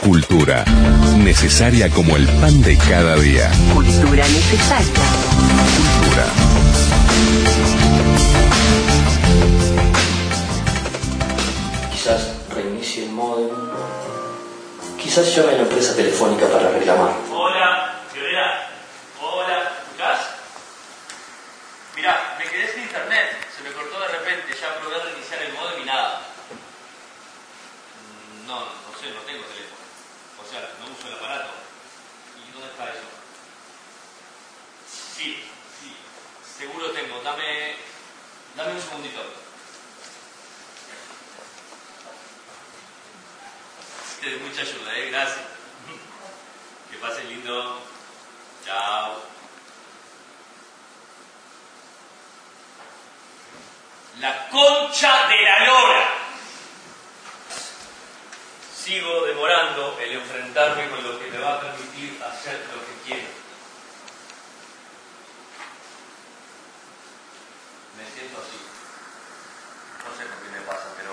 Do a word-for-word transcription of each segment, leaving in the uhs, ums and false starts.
Cultura, necesaria como el pan de cada día. Cultura necesaria. Cultura. Quizás reinicie el módem. Quizás llame a la empresa telefónica para reclamar. Hola, Fiorella. Hola, ¿me escuchás? Mirá, me quedé sin internet. Se me cortó de repente. Ya probé a reiniciar el módem y nada. No, no sé, no tengo teléfono. O sea, no uso el aparato. ¿Y dónde está eso? Sí, sí. Seguro tengo. Dame... Dame un segundito. De mucha ayuda, ¿eh? Gracias. Que pasen lindo. Chao. La concha de la lora. Sigo demorando el enfrentarme con lo que me va a permitir hacer lo que quiero. Me siento así. No sé por qué me pasa, pero...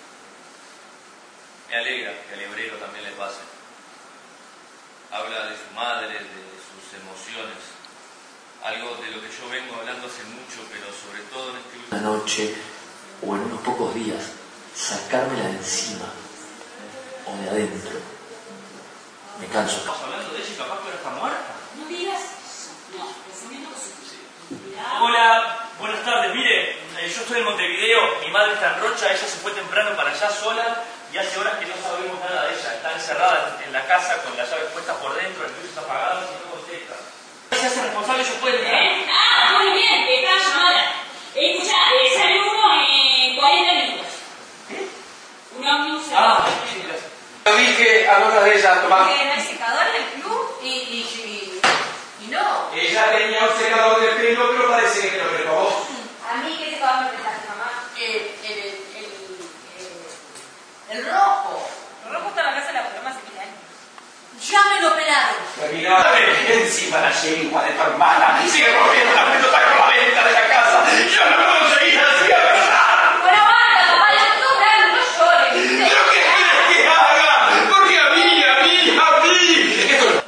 me alegra que al hebrero también le pase. Habla de su madre, de sus emociones. Algo de lo que yo vengo hablando hace mucho, pero sobre todo en este último... Una noche, o en unos pocos días, sacármela de encima, o de adentro. Me canso. Estamos hablando de ella y capaz que ahora está muerta. No digas eso. No, pensamiento positivo. Hola, buenas tardes. Mire, eh, yo estoy en Montevideo, mi madre está en Rocha, ella se fue temprano para allá sola y hace horas que no sabemos nada de ella. Está encerrada en la casa con las llaves puestas por dentro, el luz apagado y no contesta. Si se hace responsable, yo puedo... ¿Eh? Ah, muy bien, está llamada. Escucha, eh, sale uno en cuarenta minutos. ¿Eh? Un ómnibus. Ah, sí, gracias. Lo dije a notas de ella, Tomás. Que no hay secador en el club y, y, y, y no. Ella tenía un secador de pelo, pero parece que lo renovó. A mí, ¿qué secador me prestaste, mamá? El, el, el, el, el rojo. El rojo está en la casa de la broma hace mil años. Ya me lo operaron. Terminó encima la yegua de tu hermana y sigue corriendo la pelota con la venta de la casa. Yo no puedo seguir así, a verdad. Bueno, basta, papá, ya estoy operando, no llores, ¿viste? ¿Pero qué quieres que haga? Porque a mí, a mí, a mí. Esto no.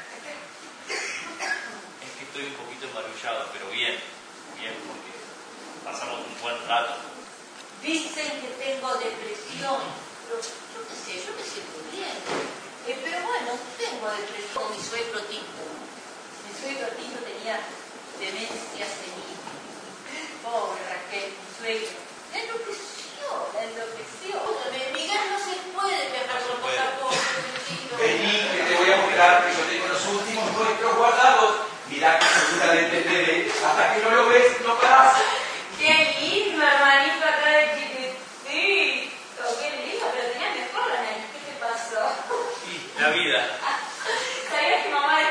Es que estoy un poquito embarullado, pero bien, bien, porque pasamos un buen rato. Dicen que tengo depresión. Pero yo qué sé, yo me siento bien. Eh, pero bueno, tengo depresión con mi suegro Tito. Mi suegro Tito tenía demencia senil. Pobre Raquel, mi suegro. La enloqueció, la enloqueció. Miguel, no se puede viajar con pasaporte, Tito. Vení, que te voy a mostrar que yo tengo los últimos nuestros guardados. Mirá que seguramente te ve. Hasta que no lo ves, no parás. Qué lindo, hermanito, acá de chiquitito. Qué lindo, pero tenía mejor la nariz. ¿Qué te pasó? La vida. ¿Sabías que mamá...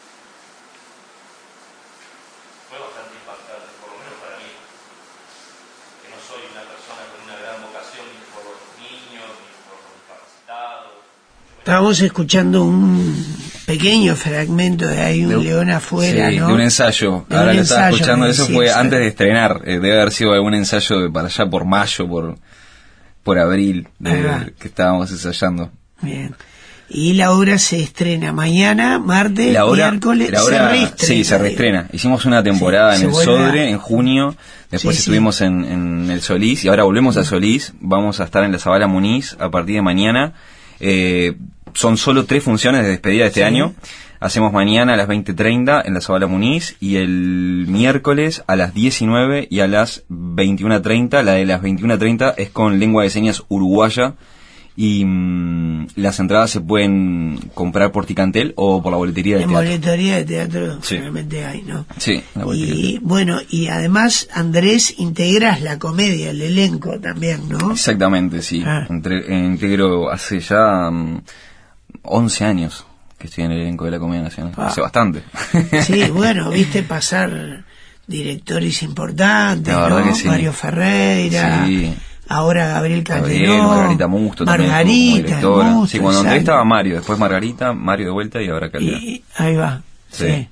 Fue bastante impactante, por lo menos para mí, que no soy una persona con una gran vocación ni por los niños, ni por los discapacitados. Estábamos escuchando un pequeño fragmento de Hay un de, león afuera, sí, ¿no? de un ensayo. De Ahora un lo estaba ensayo, escuchando, eso sí, fue exacto. antes de estrenar. Eh, debe haber sido algún ensayo de para allá por mayo, por por abril, de, que estábamos ensayando. Bien. Y la obra se estrena mañana, martes, La obra, miércoles, la obra, se reestrena. sí, se reestrena. Hicimos una temporada Sí, en el se vuelve Sodre, a... en junio, después Sí, estuvimos sí. En, en el Solís, y ahora volvemos a Solís, vamos a estar en la Zabala Muniz a partir de mañana. Eh, son solo tres funciones de despedida de este Sí. año. Hacemos mañana a las veinte treinta en la Zabala Muniz, y el miércoles a las diecinueve y a las veintiuno treinta. La de las veintiuno treinta es con lengua de señas uruguaya, y mmm, las entradas se pueden comprar por Ticantel o por la boletería del En teatro. boletería de teatro Sí. realmente hay, ¿no? Sí, la boletería. Y bueno, y además, Andrés, integras la comedia, el elenco también, ¿no? Exactamente, sí. Ah. Entre, integro hace ya um, once años que estoy en el elenco de la Comedia Nacional. Ah. Hace bastante. Sí, bueno, viste pasar directores importantes, La verdad ¿no? que sí. Mario Ferreira, Sí. ahora Gabriel Gabriel, Calderón, Margarita Musto también como Margarita directora. Musto, Sí, cuando entré exacto. estaba Mario, después Margarita, Mario de vuelta y ahora Calderón. Y ahí va, sí. Sí.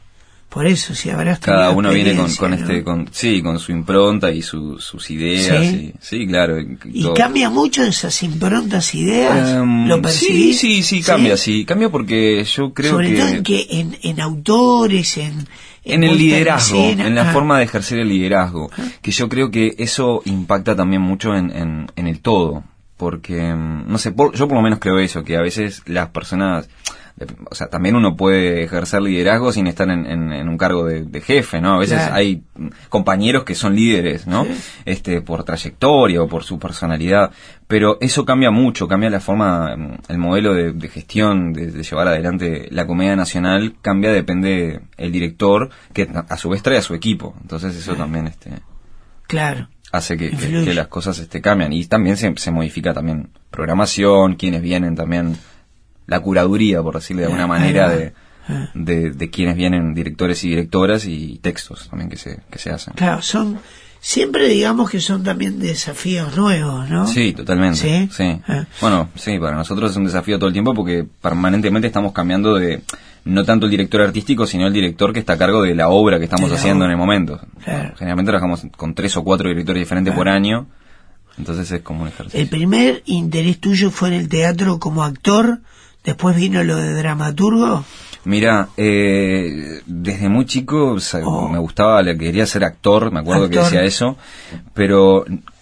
Por eso, si habrás cada uno viene con, experiencia, con ¿no? este, con, sí, con su impronta y su, sus ideas. ¿Sí? Y, sí, claro. Y, ¿Y todo. cambia mucho esas improntas, ideas? Um, ¿Lo sí, percibís? sí, sí, cambia, sí, cambia porque yo creo Sobre que... todo en, que en, en autores, en... En el puesta liderazgo, escena. en la Ah. forma de ejercer el liderazgo, que yo creo que eso impacta también mucho en, en, en el todo, porque, no sé, por, yo por lo menos creo eso, que a veces las personas, o sea, también uno puede ejercer liderazgo sin estar en, en, en un cargo de, de jefe, ¿no? A veces Claro. hay compañeros que son líderes, ¿no? Sí. Este, por trayectoria o por su personalidad, pero eso cambia mucho, cambia la forma, el modelo de, de gestión, de, de llevar adelante la comedia nacional, cambia, depende el director, que a su vez trae a su equipo, entonces eso también, este... Claro. hace que, que, Influye. que las cosas este cambian y también se, se modifica también programación, quienes vienen también, la curaduría, por decirle de alguna Ah, manera, ah, de, ah. de, de quienes vienen, directores y directoras, y textos también que se, que se hacen. Claro, son... Siempre digamos que son también desafíos nuevos, ¿no? Sí, totalmente. ¿Sí? Sí. Ah. Bueno, sí, para nosotros es un desafío todo el tiempo porque permanentemente estamos cambiando de, no tanto el director artístico, sino el director que está a cargo de la obra que estamos De la haciendo obra. en el momento. Claro. Generalmente trabajamos con tres o cuatro directores diferentes Ah. por año, entonces es como un ejercicio. El primer interés tuyo fue en el teatro como actor, después vino lo de dramaturgo. Mira, eh, desde muy chico o sea, Oh. me gustaba, le quería ser actor, me acuerdo que Actor. decía eso, pero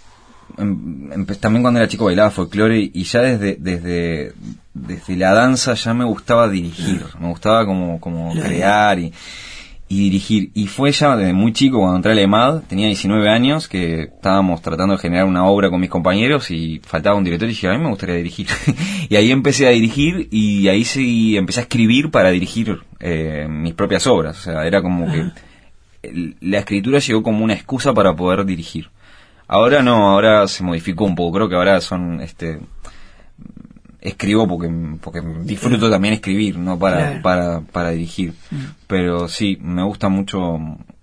em, empe- también cuando era chico bailaba folclore y, y ya desde desde desde la danza ya me gustaba dirigir, me gustaba como como Claro. crear y, y dirigir. Y fue ya desde muy chico cuando entré a la EMAD, tenía diecinueve años, que estábamos tratando de generar una obra con mis compañeros y faltaba un director y dije, a mí me gustaría dirigir. Y ahí empecé a dirigir y ahí sí empecé a escribir para dirigir eh, mis propias obras. O sea, era como que el- la escritura llegó como una excusa para poder dirigir. Ahora no, ahora se modificó un poco, creo que ahora son este escribo porque porque disfruto también escribir, no para Claro. para para dirigir. Pero sí, me gusta mucho,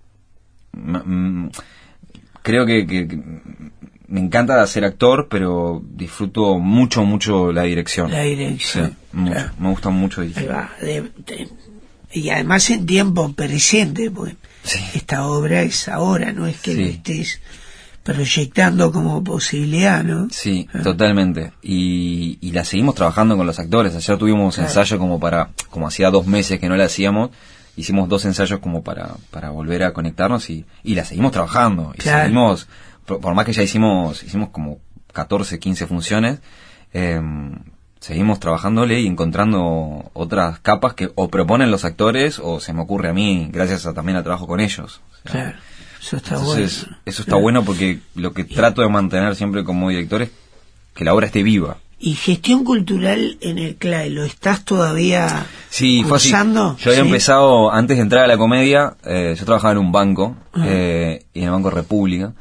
m- m- creo que, que, que me encanta ser actor, pero disfruto mucho mucho la dirección. La dirección, Sí, mucho, claro. me gusta mucho Ahí dirigir. va, de- de- y además en tiempo presente, porque Sí. esta obra es ahora, no es que Sí. lo estés proyectando como posibilidad, ¿no? Sí, totalmente. Y, y la seguimos trabajando con los actores. Ayer tuvimos Claro. ensayo como para, como hacía dos meses que no la hacíamos, hicimos dos ensayos como para, para volver a conectarnos y, y la seguimos trabajando. Y Claro. seguimos, por, por más que ya hicimos, hicimos como catorce, quince funciones, eh, seguimos trabajándole y encontrando otras capas que o proponen los actores o se me ocurre a mí, gracias a, también al trabajo con ellos. O sea, Claro, eso está entonces, bueno. eso está bueno porque lo que trato de mantener siempre como director es que la obra esté viva. ¿Y gestión cultural en el C L A E lo estás todavía Sí, fue así. cursando? Yo había ¿Sí? empezado, antes de entrar a la comedia, eh, yo trabajaba en un banco, Ah. eh, en el Banco República,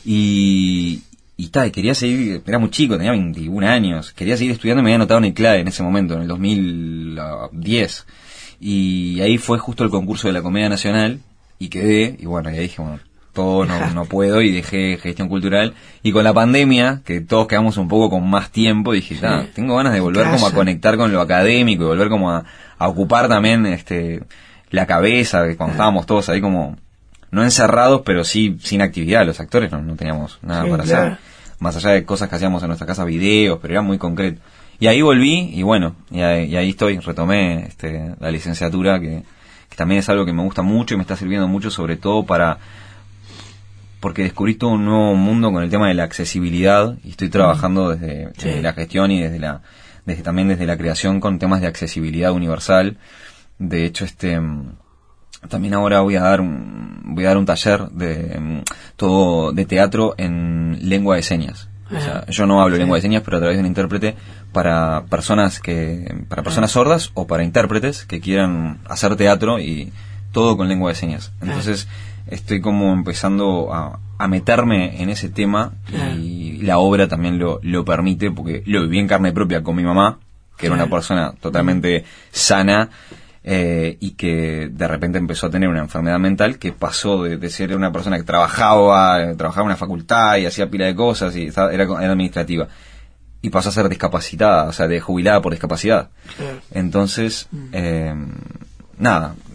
y, y tal, quería seguir, era muy chico, tenía veintiún años, quería seguir estudiando y me había anotado en el C L A E en ese momento, en el dos mil diez. Y ahí fue justo el concurso de la Comedia Nacional, y quedé, y bueno, y ahí dije, bueno, todo no, no puedo, y dejé gestión cultural. Y con la pandemia, que todos quedamos un poco con más tiempo, dije, Sí. "Ah, tengo ganas de volver Casa. como a conectar con lo académico y volver como a, a ocupar también este la cabeza, que cuando estábamos todos ahí como, no encerrados, pero sí sin actividad. Los actores no, no teníamos nada Sí, para claro. hacer, más allá de cosas que hacíamos en nuestra casa, videos, pero era muy concreto. Y ahí volví, y bueno, y ahí, y ahí estoy, retomé este la licenciatura, que, que también es algo que me gusta mucho y me está sirviendo mucho, sobre todo para... porque descubrí todo un nuevo mundo con el tema de la accesibilidad y estoy trabajando desde, Sí. desde la gestión y desde la desde también desde la creación con temas de accesibilidad universal. De hecho, este mm, también ahora voy a dar un voy a dar un taller de mm, todo de teatro en lengua de señas. O sea, yo no hablo Sí. lengua de señas, pero a través de un intérprete para personas que para personas sordas o para intérpretes que quieran hacer teatro, y todo con lengua de señas. Entonces, estoy como empezando a, a meterme en ese tema, y la obra también lo, lo permite, porque lo viví en carne propia con mi mamá, que era una persona totalmente sana, eh, y que de repente empezó a tener una enfermedad mental que pasó de, de ser una persona que trabajaba, eh, trabajaba en una facultad y hacía pila de cosas y estaba- era, era administrativa, y pasó a ser discapacitada, o sea, de jubilada por discapacidad. Claro. Entonces, eh, nada,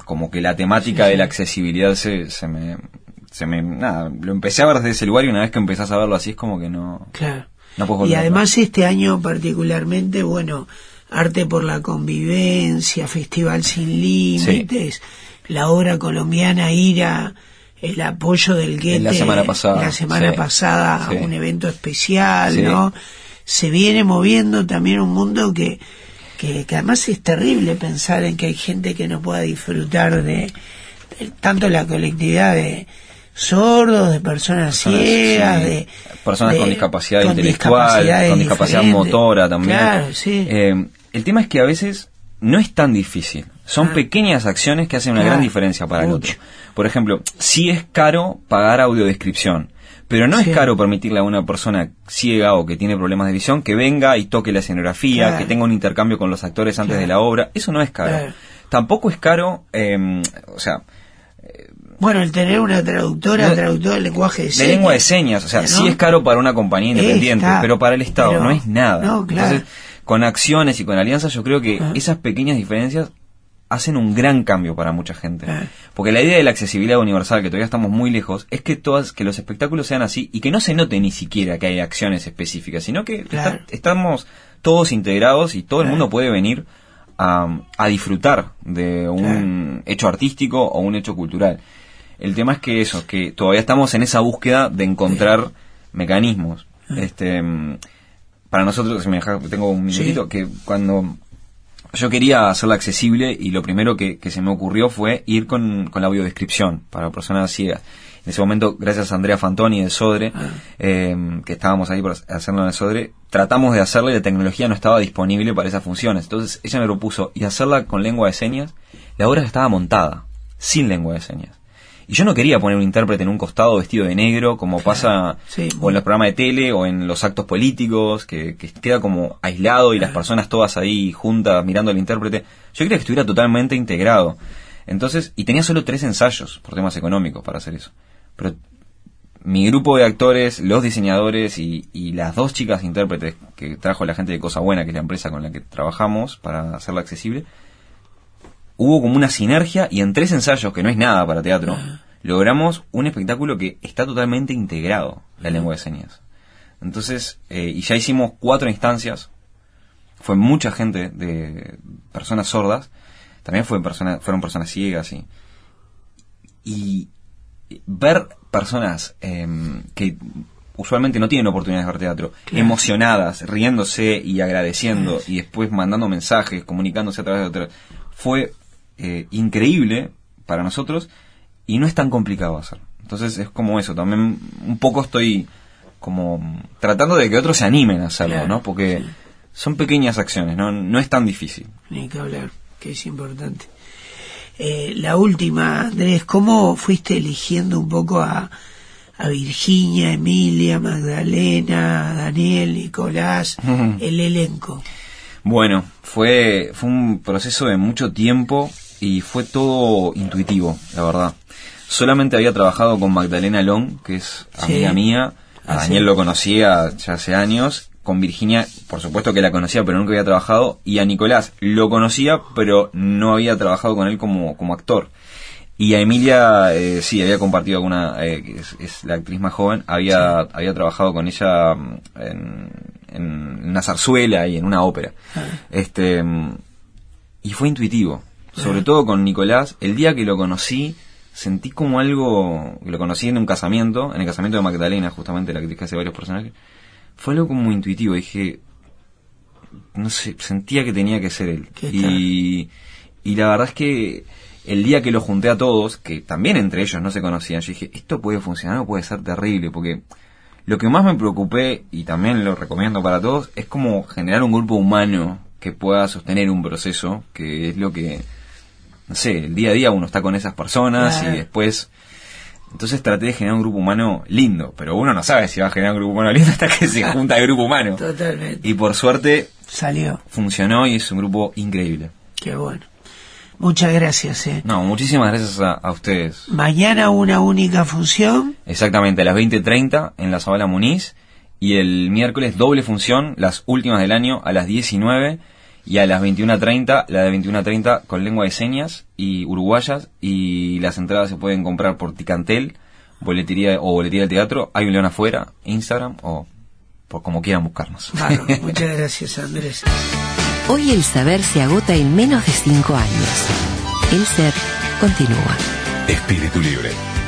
como que la temática Sí, sí. de la accesibilidad se, se me... Se me nada, lo empecé a ver desde ese lugar y una vez que empezás a verlo así es como que no... Claro. No puedo Y volver. además este año particularmente, bueno, Arte por la Convivencia, Festival Sin Límites, la obra colombiana Ira, el apoyo del Goethe La semana pasada. la semana Sí. pasada Sí. a un evento especial, Sí. ¿no? Se viene moviendo también un mundo que, que, que además es terrible pensar en que hay gente que no pueda disfrutar de, de tanto la colectividad de sordos, de personas Personas, ciegas, sí. de personas de- con discapacidad con intelectual, discapacidades con discapacidad diferentes. motora también. Claro, sí. Eh, el tema es que a veces no es tan difícil. Son Ah. pequeñas acciones que hacen una Claro, gran diferencia para mucho. el otro. Por ejemplo, sí es caro pagar audiodescripción, pero no Sí. es caro permitirle a una persona ciega o que tiene problemas de visión que venga y toque la escenografía, Claro. que tenga un intercambio con los actores antes Claro. de la obra. Eso no es caro. Claro. Tampoco es caro, eh, o sea, Bueno, el tener una traductora, No, traductora del lenguaje de de señas. lengua de señas, o sea, ¿no? sí es caro para una compañía independiente, Está, pero para el Estado pero- no es nada. no, claro. Entonces, con acciones y con alianzas, yo creo que Ah. esas pequeñas diferencias hacen un gran cambio para mucha gente. Ah. Porque la idea de la accesibilidad universal, que todavía estamos muy lejos, es que todas, que los espectáculos sean así y que no se note ni siquiera que hay acciones específicas, sino que Claro. está- estamos todos integrados y todo el Claro. mundo puede venir a, a disfrutar de un hecho artístico o un hecho cultural. El tema es que eso, que todavía estamos en esa búsqueda de encontrar mecanismos. Este, mm, para nosotros, si me dejas, tengo un minutito, Sí. que cuando yo quería hacerla accesible y lo primero que, que se me ocurrió fue ir con, con la audiodescripción para personas ciegas. En ese momento, gracias a Andrea Fantoni de Sodre, Ah. eh, que estábamos ahí para hacerlo en el Sodre, tratamos de hacerla y la tecnología no estaba disponible para esas funciones. Entonces ella me propuso y hacerla con lengua de señas. La obra estaba montada, sin lengua de señas. Y yo no quería poner un intérprete en un costado vestido de negro, como pasa Sí, o en los programas de tele o en los actos políticos, que, que queda como aislado y las personas todas ahí juntas mirando al intérprete. Yo quería que estuviera totalmente integrado. Entonces, y tenía solo tres ensayos por temas económicos para hacer eso. Pero mi grupo de actores, los diseñadores y, y las dos chicas intérpretes que trajo la gente de Cosa Buena, que es la empresa con la que trabajamos para hacerla accesible, hubo como una sinergia y en tres ensayos, que no es nada para teatro, logramos un espectáculo que está totalmente integrado, la lengua de señas. Entonces, eh, y ya hicimos cuatro instancias, fue mucha gente de personas sordas, también fue persona, fueron personas ciegas y, y ver personas eh, que usualmente no tienen oportunidades de ver teatro, Claro. emocionadas, riéndose y agradeciendo y después mandando mensajes, comunicándose a través de otras, fue eh, increíble para nosotros y no es tan complicado hacer. Entonces es como eso, también un poco estoy como tratando de que otros se animen a hacerlo, Claro, ¿no? Porque sí. son pequeñas acciones, ¿no? No es tan difícil. Ni que hablar, que es importante. Eh, la última, Andrés, ¿cómo fuiste eligiendo un poco a, a Virginia, Emilia, Magdalena, Daniel, Nicolás, el elenco? Bueno, fue, fue un proceso de mucho tiempo y fue todo intuitivo, la verdad. Solamente había trabajado con Magdalena Long, que es Sí. amiga mía. A Ah, Daniel sí. lo conocía ya hace años. Con Virginia, por supuesto que la conocía, pero nunca había trabajado. Y a Nicolás lo conocía, pero no había trabajado con él como, como actor. Y a Emilia, eh, sí, había compartido alguna, eh, que es, es la actriz más joven, había, había trabajado con ella mm, en, en una zarzuela y en una ópera. Ah. Este, mm, y fue intuitivo. Sobre todo con Nicolás, el día que lo conocí, sentí como algo, que lo conocí en un casamiento, en el casamiento de Magdalena, justamente la actriz que hace varios personajes, fue algo como intuitivo, dije, no sé, sentía que tenía que ser él. ¿Qué tal? Y, y la verdad es que el día que lo junté a todos, que también entre ellos no se conocían, yo dije, esto puede funcionar o puede ser terrible, porque lo que más me preocupé, y también lo recomiendo para todos, es como generar un grupo humano que pueda sostener un proceso, que es lo que, no sé, el día a día uno está con esas personas Claro. y después... Entonces traté de generar un grupo humano lindo, pero uno no sabe si va a generar un grupo humano lindo hasta que se junta el grupo humano. Totalmente. Y por suerte Salió. funcionó y es un grupo increíble. Qué bueno. Muchas gracias, eh. No, muchísimas gracias a, a ustedes. Mañana una única función. Exactamente, a las veinte treinta en la Zabala Muniz y el miércoles doble función, las últimas del año, a las diecinueve Y a las veintiuna treinta, la de veintiuna treinta con lengua de señas y uruguayas, y las entradas se pueden comprar por Ticantel, boletería o boletería del teatro. Hay un león afuera, Instagram o por como quieran buscarnos. Claro, muchas gracias, Andrés. Hoy el saber se agota en menos de cinco años. El ser continúa. Espíritu libre.